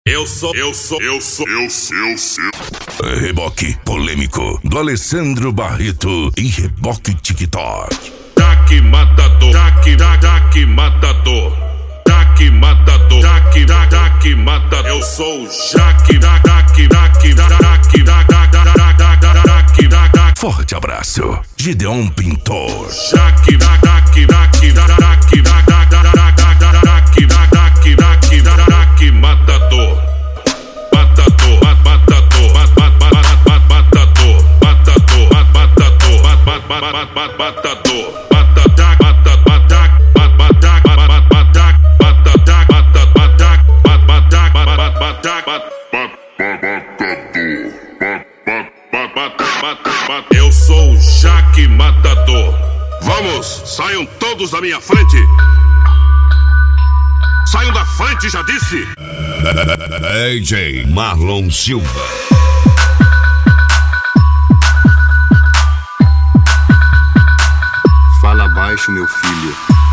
Eu sou. Reboque polêmico do Alessandro Barreto e Reboque TikTok. Jaque matador, Jaque matador, Jaque matador, Jaque matador. Eu sou o Jaque. Forte abraço, Gideon Pintor. Jaque matador, eu sou o Jaque matador. Vamos, saiam todos da minha frente. Saiam da frente, já disse. DJ Marlon Silva. Fala baixo, meu filho.